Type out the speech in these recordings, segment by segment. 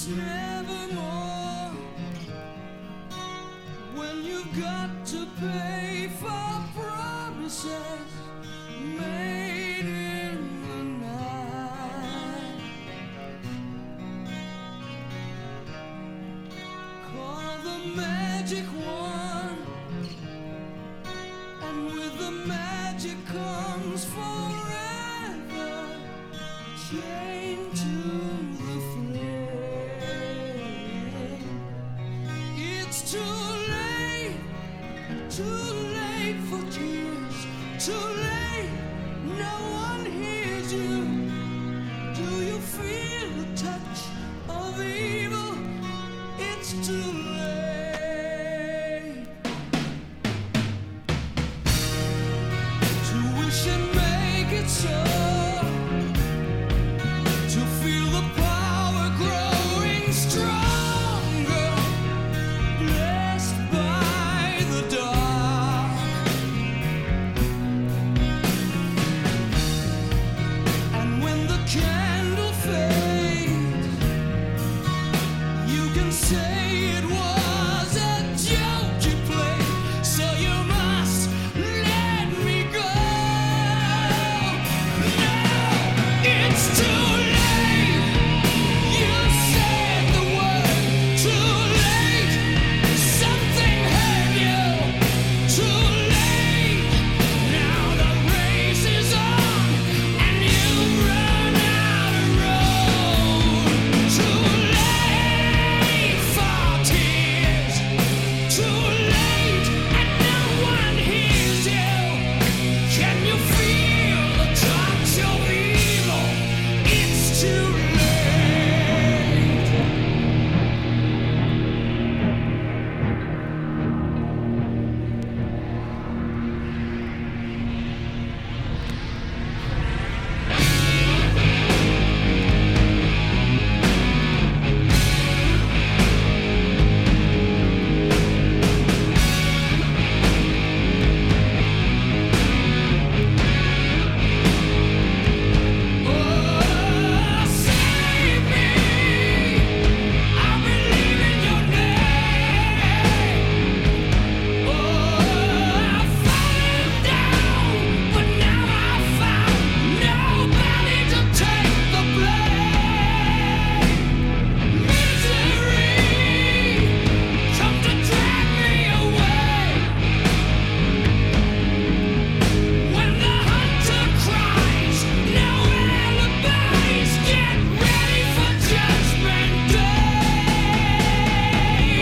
it's never more. When you've got to pay for promises made in the night, call the magic wand, and with the magic comes forever, chained to the flame. It's too late for tears, too late, no one hears you. Do you feel the touch of evil? It's too late to wish and make it so, to feel the power growing stronger, blessed by the dark. And when the candle fades, you can say it was a joke you played, so you must let me go. No, it's too late. You said the word too late. Something hurt you. Too late. Now the race is on, and you've run out of road. Too late for tears. Too late, and no one hears you. Can you feel the touch of evil? It's too late. Oh, save me. I believe in your name. Oh, I've fallen down, but now I've found nobody to take the blame. Misery, come to drag me away. When the hunter cries, no alibis, get ready for Judgment Day.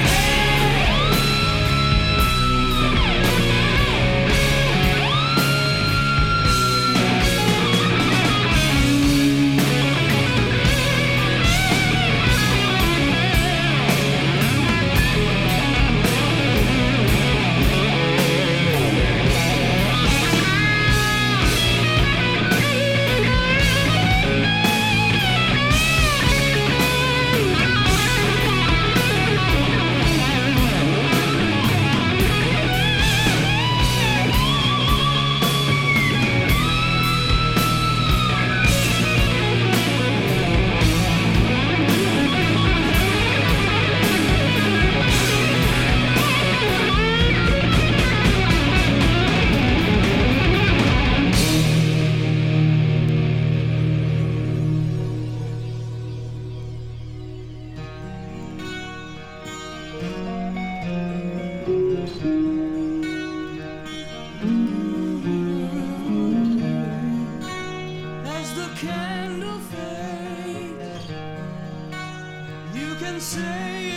As the candle fades, you can say